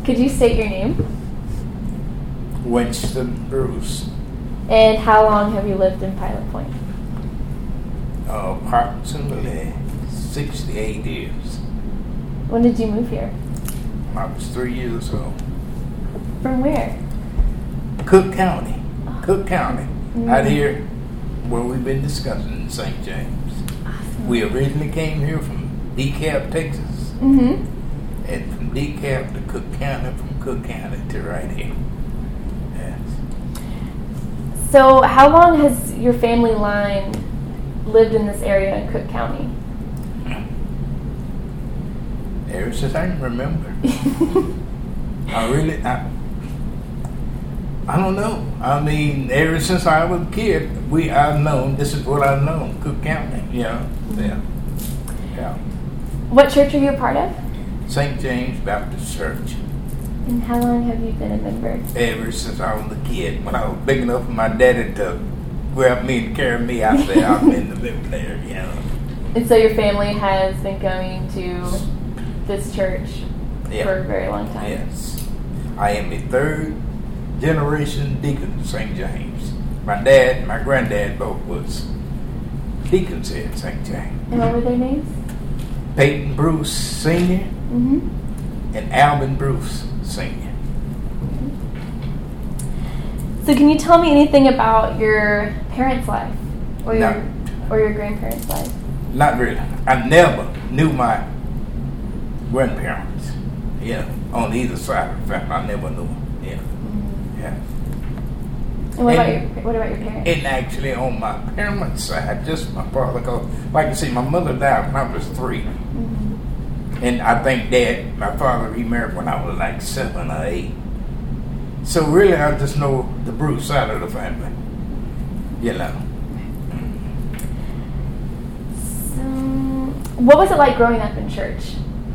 Could you state your name? Winston Bruce. And how long have you lived in Pilot Point? Approximately 68 years. When did you move here? I was 3 years old. From where? Cook County. Cook County. Mm-hmm. Out here where we've been discussing in St. James. Awesome. We originally came here from DeKalb, Texas. Mm-hmm. And from DeKalb to Cook County, from Cook County to right here. Yes. So how long has your family line lived in this area in Cook County? Ever since I can remember. I don't know. I mean, ever since I was a kid, I've known, this is what I've known, Cook County, you know. Yeah. Yeah. What church are you a part of? St. James Baptist Church. And how long have you been a member? Ever since I was a kid. When I was big enough for my daddy to grab me and carry me out there, I've been the member there, you know. And so your family has been going to this church for a very long time? Yes. I am a third generation deacon at St. James. My dad and my granddad both was deacons here at St. James. And what were their names? Peyton Bruce Sr. And Alvin Bruce Sr. So can you tell me anything about your parents' life or your grandparents' life? Not really. I never knew my grandparents. Yeah, on either side of the family, I never knew them. Yeah, yeah. And what about your parents? And actually, on my parents' side, just my father. Cause, like I say, my mother died when I was 3, and I think my father remarried when I was like 7 or 8. So really, I just know the Bruce side of the family. You know. So, what was it like growing up in church?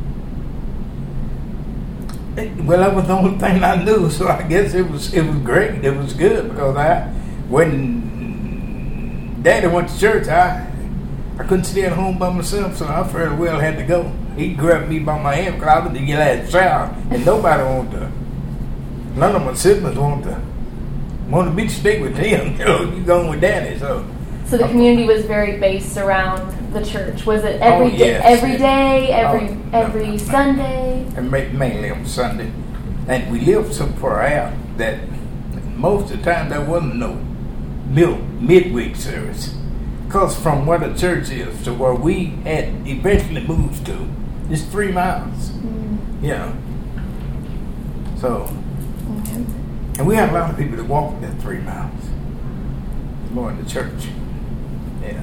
Well, that was the only thing I knew, so I guess it was great. It was good because when Daddy went to church, I couldn't stay at home by myself, so I fairly well had to go. He grabbed me by my hand because I was the last child, and nobody none of my siblings wanted me to stay with him. You know, you going with Daddy, so. So the community was very based around the church. Was it every day, every Sunday? And mainly on Sunday. And we lived so far out that most of the time there wasn't no midweek service. Because from where the church is to where we had eventually moved to, it's 3 miles. You know. So, and we had a lot of people that walked that 3 miles going to church. Yeah.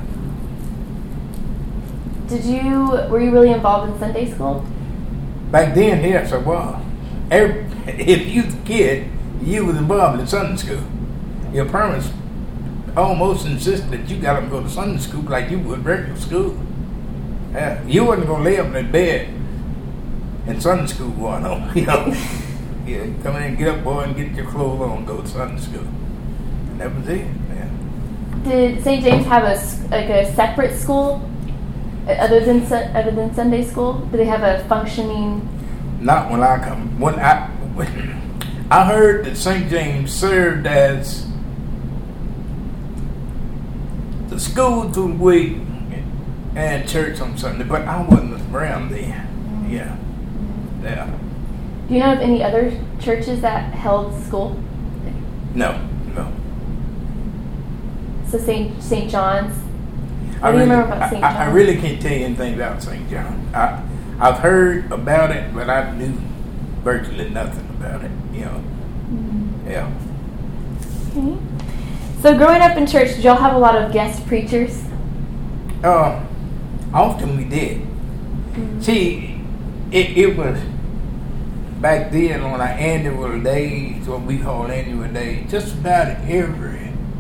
Were you really involved in Sunday school? Back then, yes, I was. If you was a kid, you was involved in Sunday school. Your parents almost insisted that you got to go to Sunday school like you would regular school. You wasn't going to lay up in that bed and Sunday school going on, you know. Yeah, come in, get up, boy, and get your clothes on and go to Sunday school. And that was it, man. Did St. James have a separate school other than Sunday school? Do they have a functioning? Not when I come. When I heard that St. James served as the school through the week and church on Sunday, but I wasn't around then. Yeah. Do you know of any other churches that held school? No. So St. John's? What do you remember about St. John's? I really can't tell you anything about St. John's. I've heard about it, but I knew virtually nothing about it, you know. Yeah. Okay. So growing up in church, did y'all have a lot of guest preachers? Often we did. See, it was back then on our annual days, what we call annual days, just about every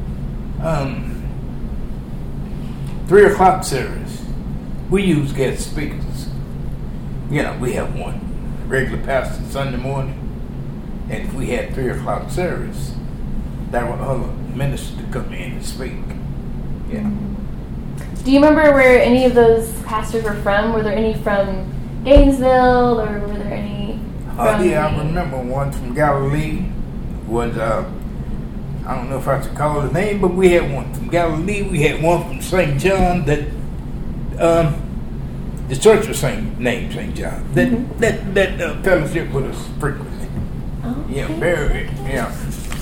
3 o'clock service, we use guest speakers. You know, we have one regular pastor Sunday morning, and if we had 3 o'clock service, there were other ministers to come in and speak. Yeah. Do you remember where any of those pastors were from? Were there any from Gainesville, or were there any Yeah, I remember one from Galilee. Was I don't know if I should call the name, but we had one from Galilee. We had one from St. John that the church was named St. John. That fellowship with us frequently. Oh, okay. Yeah, very, yeah.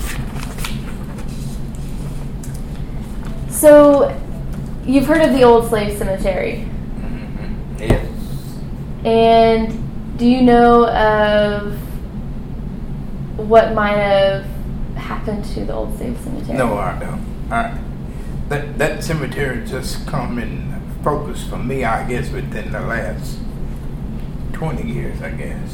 So, you've heard of the Old Slave Cemetery? Mm-hmm. Yes. And do you know of what might have happened to the Old Slave Cemetery? No, I don't. That cemetery just come in focus for me, I guess, within the last 20 years, I guess.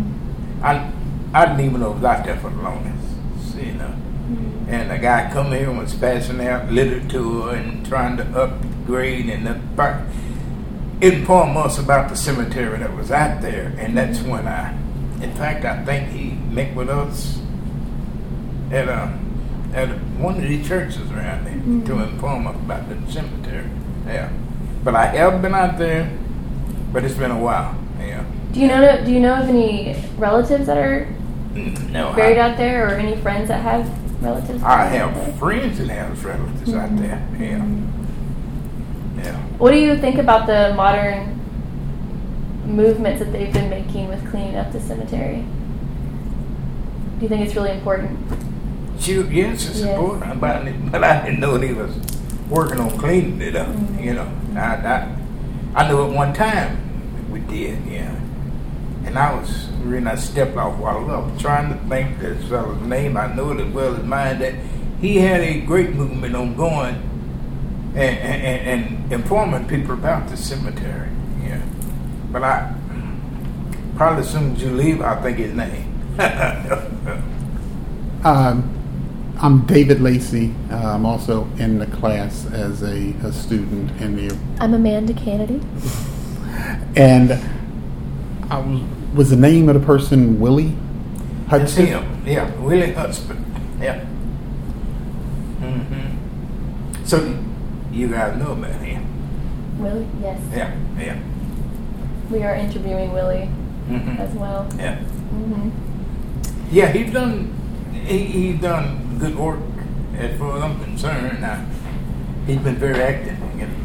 I didn't even know it was out there for the longest, you know. And the guy come here and was passing out literature and trying to upgrade and inform us about the cemetery that was out there. And that's when in fact, I think he met with us at one of the churches around there to inform us about the cemetery. Yeah. But I have been out there, but it's been a while. Yeah. Do you know of any relatives that are buried out there, or any friends that have relatives? I have friends that have relatives out there. Yeah. Yeah. What do you think about the modern movements that they've been making with cleaning up the cemetery? Do you think it's really important? Yes, it's important, but I didn't know they was working on cleaning it up. You know, I knew at one time we did. Yeah, and I stepped off while I was trying to think this fellow's name. I know it as well as mine, that he had a great movement on going and informing people about the cemetery. Yeah, but I probably as soon as you leave, I'll think his name. I'm David Lacey. I'm also in the class as a student in the. I'm Amanda Kennedy. And was the name of the person Willie Hudson? That's him. Yeah, Willie Hudson. Yeah. Mm-hmm. So you guys know about him? Willie, yes. Yeah, yeah. We are interviewing Willie as well. Yeah. Mm-hmm. Yeah, he's done good work as far as I'm concerned. He's been very active. You know.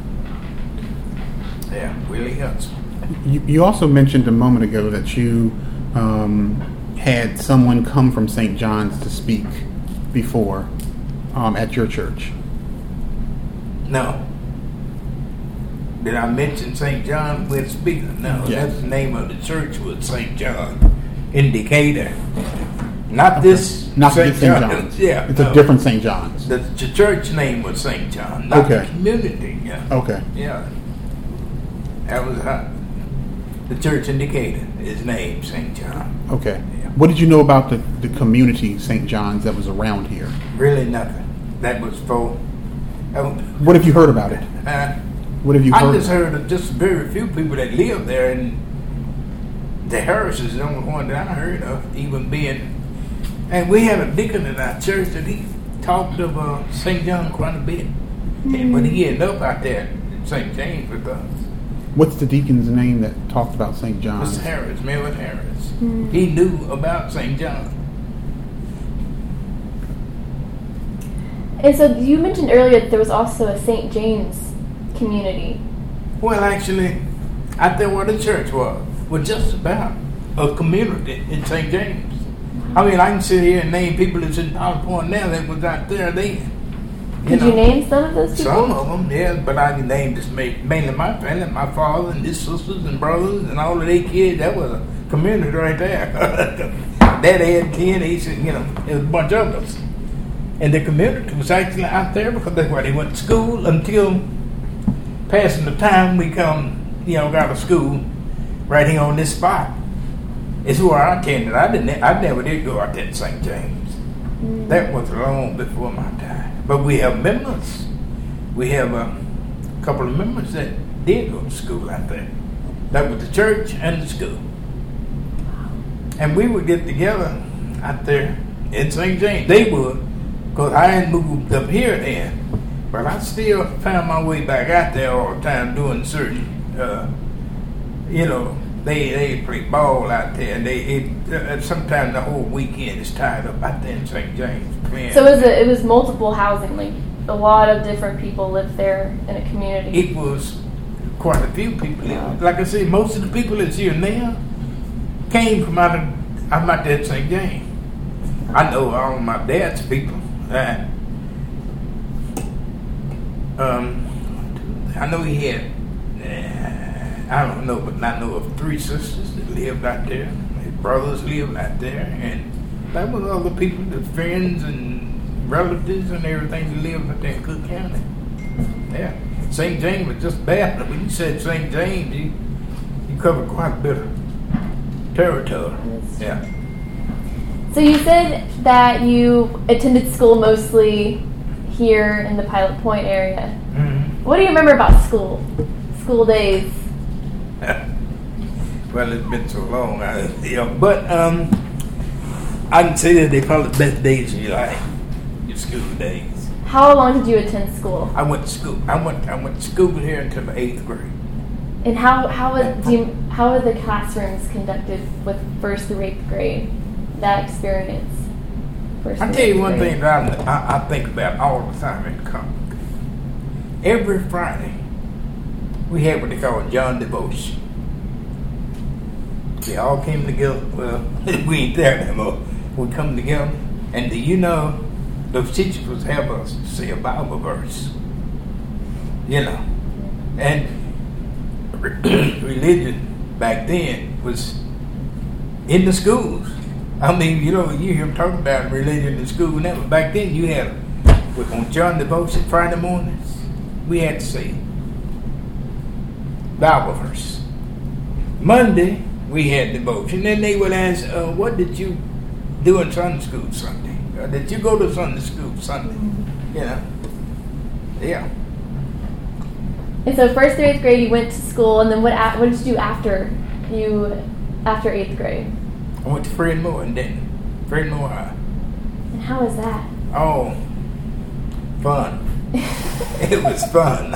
Yeah, Willie Hudson. You also mentioned a moment ago that you had someone come from St. John's to speak before at your church. No. Did I mention St. John with speaker? No, That's the name of the church was St. John in Decatur. Not this St. John's. Yeah, it's a different St. John's. The church name was St. John, not the community. Yeah. Okay. Yeah. That was the church in Decatur is named St. John. Okay. Yeah. What did you know about the community St. John's that was around here? Really nothing. That was for. What have you heard about it? What have you heard? I just heard of just very few people that live there, and the Harris is the only one that I heard of even being. And we had a deacon in our church that he talked of St. John quite a bit. But he ended up out there at St. James with us. What's the deacon's name that talked about St. John? Mr. Harris, Melvin Harris. He knew about St. John. And so you mentioned earlier that there was also a St. James community. Well, actually, out there where the church was just about a community in St. James. I mean, I can sit here and name people that's in Powder Point now that was out there then. Could you name some of those people? Some of them, yeah, but I can name just mainly my family, my father and his sisters and brothers and all of their kids. That was a community right there. Daddy had 10, he said, it was a bunch of us. And the community was actually out there because that's where they went to school until passing the time we got to school right here on this spot. It's where I attended. I never did go out there to St. James. That was long before my time. But we have members. We have a couple of members that did go to school out there. That was the church and the school. And we would get together out there in St. James. They would, because I hadn't moved up here then. But I still found my way back out there all the time doing certain, They play ball out there, and sometimes the whole weekend is tied up out there in St. James playing. So it was multiple housing, like a lot of different people lived there in a community. It was quite a few people. Wow. Like I said, most of the people that's here now came from out there at St. James. I know all of my dad's people. I know he had, I don't know, but I know of 3 sisters that lived out there. His brothers lived out there, and that was other people, the friends and relatives and everything that lived out there in Cook County. Yeah, St. James was just bad. When you said St. James, you covered quite a bit of territory. Yeah. So you said that you attended school mostly here in the Pilot Point area. Mm-hmm. What do you remember about school days? Well, it's been so long, but I can say that they probably the best days of your life, your school days. How long did you attend school? I went to school. I went to school here until the 8th grade. And how were the classrooms conducted with 1st through 8th grade? That experience. I'll tell you one thing that I think about all the time in college. Every Friday, we had what they call a John devotion. They all came together. Well, we ain't there anymore. We come together, and do you know, those teachers would have us say a Bible verse. You know, and religion back then was in the schools. I mean, you hear them talking about religion in school now, but back then you had, on John devotion Friday mornings, we had to say Bible verse. Monday, we had devotion. Then they would ask, what did you do in Sunday school Sunday? Did you go to Sunday school Sunday? You know? Yeah. And so 1st through 8th grade, you went to school, and then what did you do after 8th grade? I went to Fred Moore in Denton. Fred Moore High. And how was that? Oh, fun. It was fun.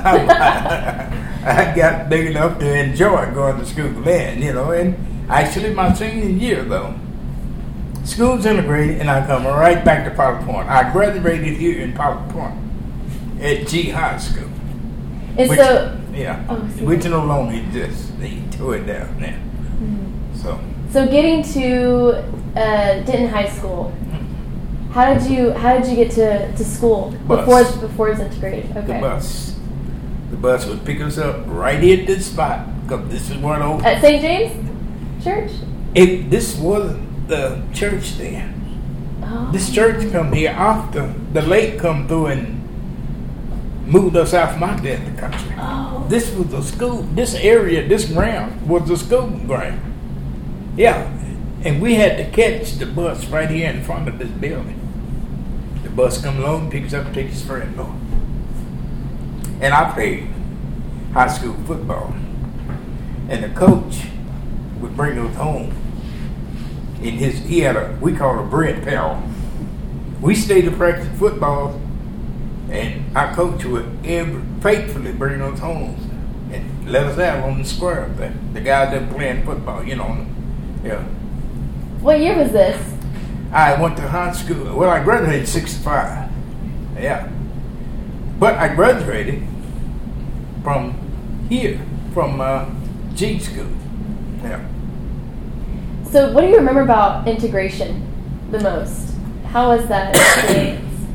I got big enough to enjoy going to school then, and actually my senior year, though, school's integrated, and I come right back to Pilot Point. I graduated here in Pilot Point at G High School. And which, so... Yeah, oh, which no longer exists. They tore it down now. Mm-hmm. So getting to Denton High School, how did you get to school before it's integrated? Okay. The bus would pick us up right here at this spot, because this is where at St. James Church. This wasn't the church then. Oh. This church come here after the lake come through and moved us out from out there in the country. Oh. This was the school. This area, this ground was the school ground. Yeah, and we had to catch the bus right here in front of this building. The bus come along, picks up, takes us Fred Moore. And I played high school football. And the coach would bring us home. He had we call it a bread barrel. We stayed to practice football, and our coach would faithfully bring us home and let us out on the square up there. The guys that were playing football, Yeah. What year was this? I went to high school. Well, I graduated in 65. Yeah. But I graduated from here, from G school. Yeah. So what do you remember about integration the most? How was that experience?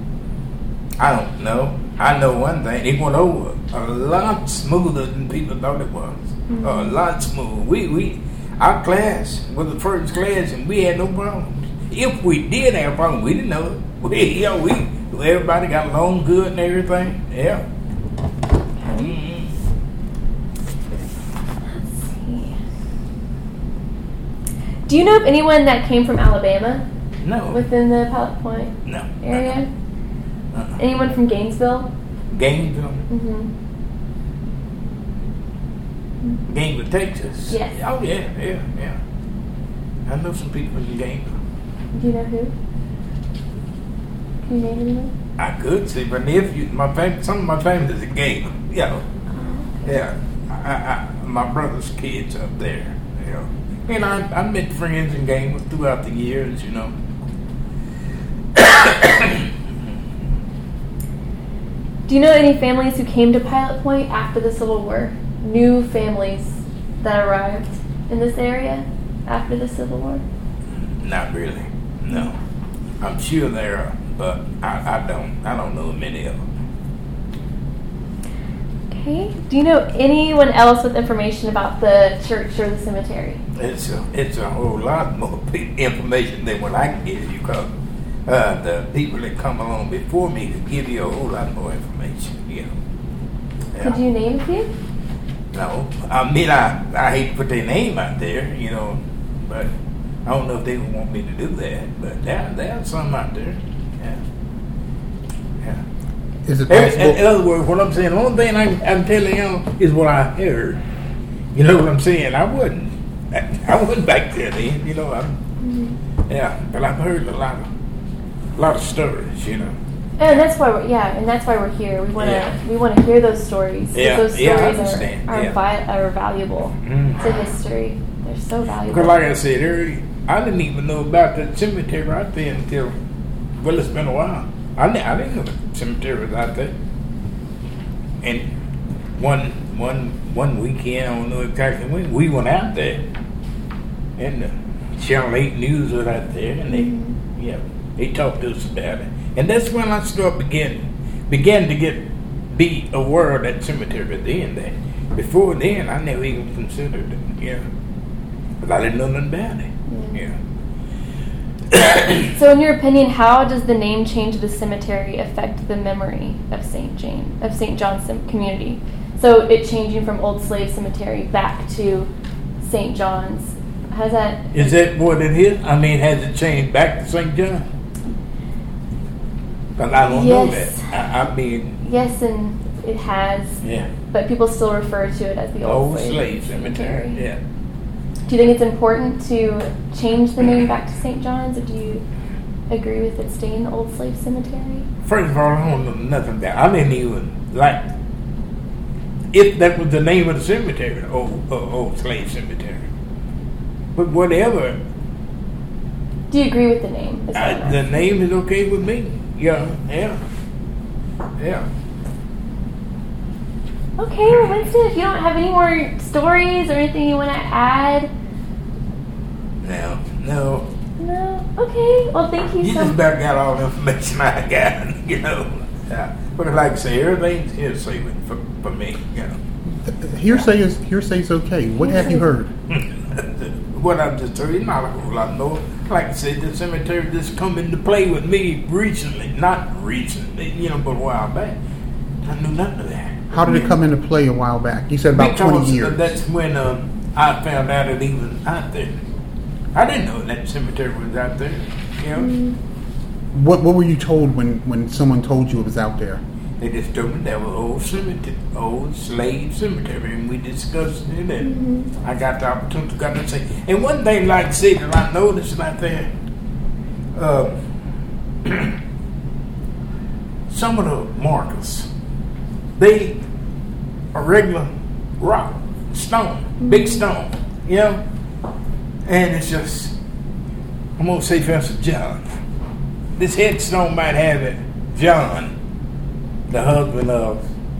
I don't know. I know one thing. It went over a lot smoother than people thought it was. Mm-hmm. A lot smoother. Our class was the first class, and we had no problems. If we did have a problem, we didn't know it. Everybody got along good and everything. Yeah. Mm-hmm. Let's see. Do you know of anyone that came from Alabama? No. Within the Pilot Point area? Anyone from Gainesville? Gainesville? Mm-hmm. Gainesville, Texas. Yes. Oh yeah. I know some people in Gainesville. Do you know who? Can you name anyone? I could see my nephew, some of my family is in Gainesville. Yeah. My brother's kids up there. you know. And I met friends and gamers throughout the years, you know. Do you know any families who came to Pilot Point after the Civil War? New families that arrived in this area after the Civil War? Not really, no. I'm sure there are, but I don't know many of them. Okay. Do you know anyone else with information about the church or the cemetery? It's a whole lot more information than what I can give you, because the people that come along before me could give you a whole lot more information. You know. Yeah. Could you name a few? No, I mean I hate to put their name out there, you know, but I don't know if they would want me to do that. But there are some out there. Yeah. Yeah. Is it possible? In other words, what I'm saying, the only thing I'm telling you is what I heard. You know what I'm saying? I wasn't back there then. You know, yeah. But I've heard a lot of stories. You know. And that's why we're here. We want to hear those stories. Yeah, those stories are valuable to history. They're so valuable. Because like I said earlier, I didn't even know about that cemetery out there until, well, it's been a while. I didn't know the cemetery was out there. And one weekend, I don't know exactly when, we went out there, and the Channel 8 News was out there, and they talked to us about it. And that's when I started began to be aware of that cemetery then. Before then, I never even considered it, you know, because I didn't know nothing about it. Yeah. So, in your opinion, how does the name change of the cemetery affect the memory of St. John's community? So, it changing from Old Slave Cemetery back to St. John's. How's that? Is that what it is? I mean, has it changed back to St. John? Because I don't know that. I mean... Yes, and it has. Yeah. But people still refer to it as the Old Slave Cemetery. Yeah. Do you think it's important to change the name back to St. John's, or do you agree with it staying the Old Slave Cemetery? First of all, I don't know nothing about it. I didn't even, if that was the name of the cemetery, Old Slave Cemetery. But whatever. Do you agree with the name? The name is okay with me. Yeah. Okay, well, Winston, if you don't have any more stories or anything you want to add. No. Okay, well, thank you so much. You just about got all the information I got, you know. But like I say, everything's hearsay for me, you know. Hearsay is okay. What have you heard? What I've just heard, not a whole lot more. Like I said, the cemetery just come into play with me not recently, you know, but a while back. I knew nothing of that. How did it come into play a while back? You said about 20 years. That's when I found out it even out there. I didn't know that cemetery was out there, you know. What were you told when someone told you it was out there? They just told me that was old slave cemetery, and we discussed it, and I got the opportunity to say. And one thing, like I said, that I noticed out there, some of the markers, they are regular rock, stone, big stone, you know? And it's just, I'm going to say, for instance, John. This headstone might have it, John, the husband of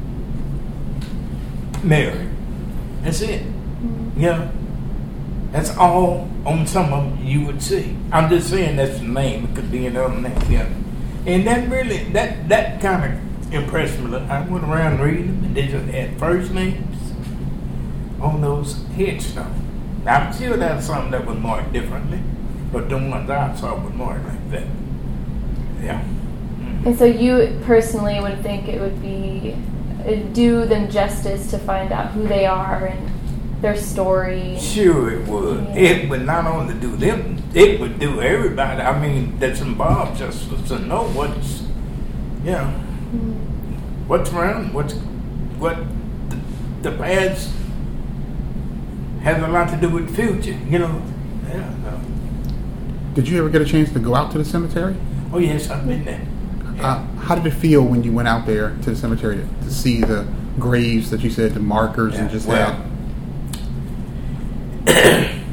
Mary. That's it. You know? That's all on some of them you would see. I'm just saying that's the name. It could be another name. Yeah. And that really, that kind of impressed me. I went around reading them, and they just had first names on those headstones. I'm sure that's something that was marked differently, but the ones I saw was marked like that. Yeah. And so you personally would think it would do them justice to find out who they are and their story? Sure it would. Yeah. It would not only do them, it would do everybody. I mean, that's involved just to know what's, you know, what's around, what the past has a lot to do with the future, you know. Yeah. So. Did you ever get a chance to go out to the cemetery? Oh yes, I've been there. Yeah. How did it feel when you went out there to the cemetery to see the graves that you said, the markers, and just that?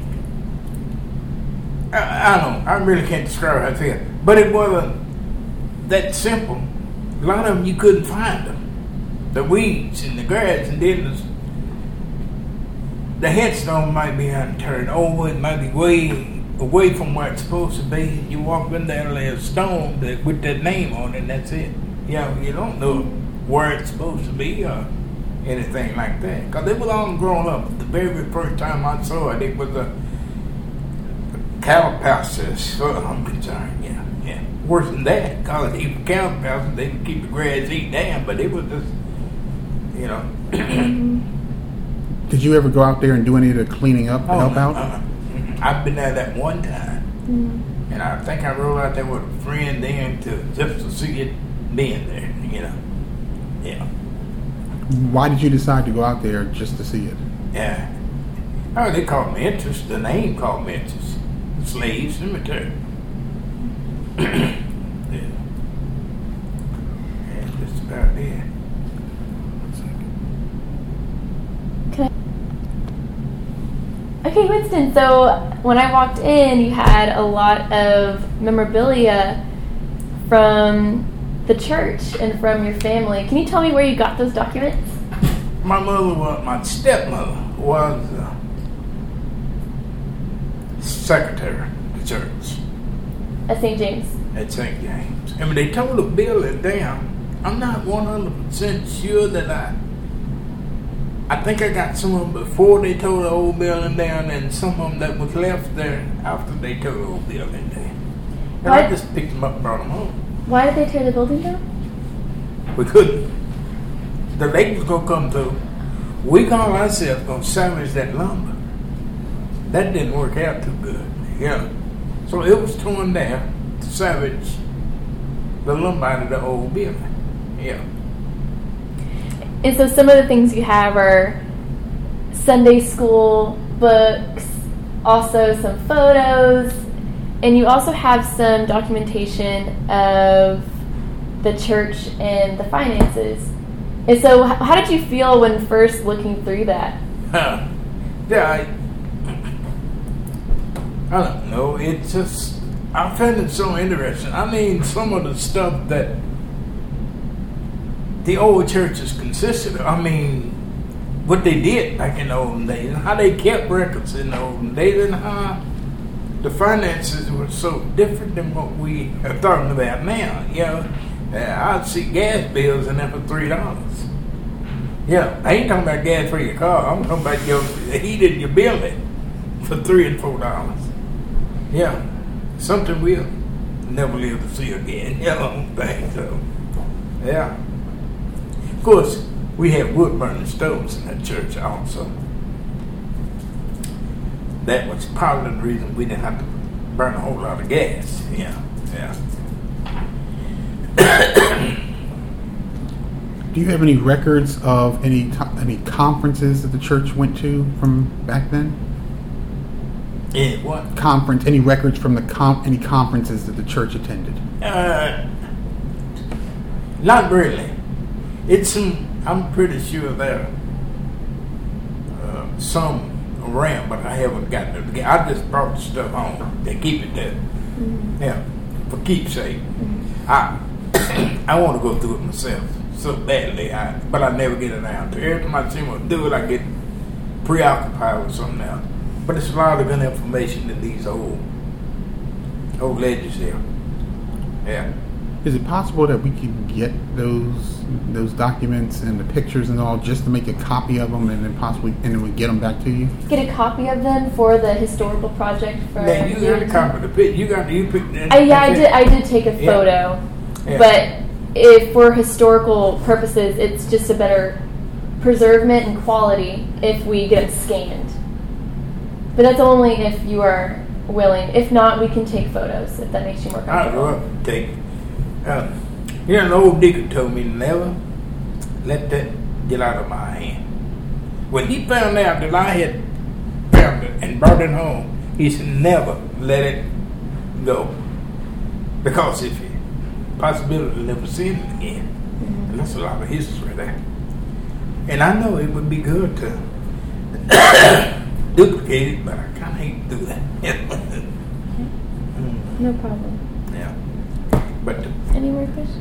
I don't know. I really can't describe how I feel. But it wasn't that simple. A lot of them you couldn't find them. The weeds and the grass, and then the headstone might be turned over. It might be way away from where it's supposed to be. You walk in there, there's a stone with that name on it, and that's it. Yeah, you don't know where it's supposed to be or anything like that. Because it was all grown up. The very first time I saw it, it was a cow pasture, as far as I'm concerned. Yeah. Worse than that, because even cow pasture, they could keep the grass eaten down, but it was just, you know. Did you ever go out there and do any of the cleaning up to help out? I've been there that one time, and I think I rode out there with a friend then just to see it being there, you know. Yeah. Why did you decide to go out there just to see it? Yeah. Oh, they called Memphis. The name called Memphis. Slave Cemetery. Yeah. That's about it. Okay, Winston, so when I walked in, you had a lot of memorabilia from the church and from your family. Can you tell me where you got those documents? My stepmother was secretary of the church. At St. James? At St. James. And when they tore the building down, I'm not 100% sure that I think I got some of them before they tore the old building down and some of them that was left there after they tore the old building down. And I just picked them up and brought them home. Why did they tear the building down? We couldn't. The lake was going to come through. We called ourselves going to salvage that lumber. That didn't work out too good. Yeah. So it was torn down to salvage the lumber out of the old building. Yeah. And so some of the things you have are Sunday school books, also some photos, and you also have some documentation of the church and the finances. And so how did you feel when first looking through that? Yeah, I don't know. It's just, I found it so interesting. I mean, some of the stuff that the old churches consisted of, I mean, what they did back in the olden days, and how they kept records in the olden days, and how the finances were so different than what we are talking about now. You know, I'd see gas bills in there for $3. Yeah, I ain't talking about gas for your car. I'm talking about your heat in your building for $3 and $4. Yeah, something we'll never live to see again. You know what I'm saying? So, yeah. Of course, we have wood burning stoves in that church also. That was part of the reason we didn't have to burn a whole lot of gas. Yeah. Do you have any records of any conferences that the church went to from back then? Any what? Any records from any conferences that the church attended? Not really. I'm pretty sure there some around, but I haven't gotten it again. I just brought the stuff home. They keep it there. Yeah, for keepsake. I want to go through it myself so badly, but I never get it out. Every time I see them do it, I get preoccupied with something else. But it's a lot of good information in these old ledgers here. Yeah. Is it possible that we could get those documents and the pictures and all just to make a copy of them and then we get them back to you? Get a copy of them for the historical project for. Now you got a copy of the picture. I did take a photo, but if for historical purposes, it's just a better preservement and quality if we get them scanned. But that's only if you are willing. If not, we can take photos if that makes you more comfortable. I'd love to take it. An old deacon told me never let that get out of my hand. When he found out that I had found it and brought it home, he said never let it go. Because if you possibility of never seeing it again. And that's a lot of history there. And I know it would be good to duplicate it, but I kind of hate to do that. No problem. Yeah. But Any more questions?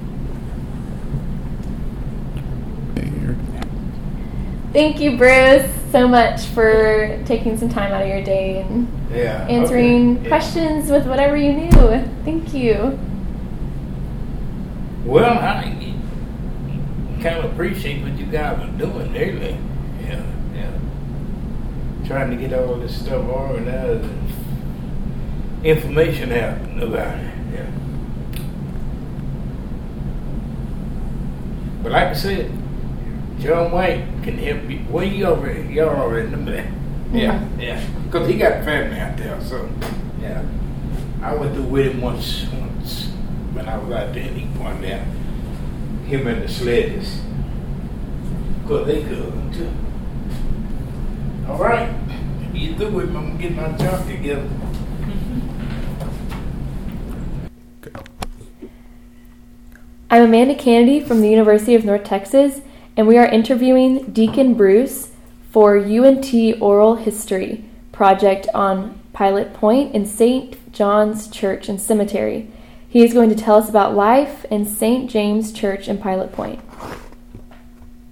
Thank you, Bruce, so much for taking some time out of your day and answering questions with whatever you knew. Thank you. Well, I kind of appreciate what you guys are doing, really. Yeah. Trying to get all this stuff organized and information out about it. Yeah. But like I said, John White can help you. Well, y'all already know that. Yeah. Because he got family out there, so yeah. I went through with him once when I was out there, and he pointed out him and the sledges. Because they could too. All right. You through with me, I'm gonna get my job together. I'm Amanda Kennedy from the University of North Texas, and we are interviewing Deacon Bruce for UNT Oral History project on Pilot Point in St. John's Church and Cemetery. He is going to tell us about life in St. James Church in Pilot Point.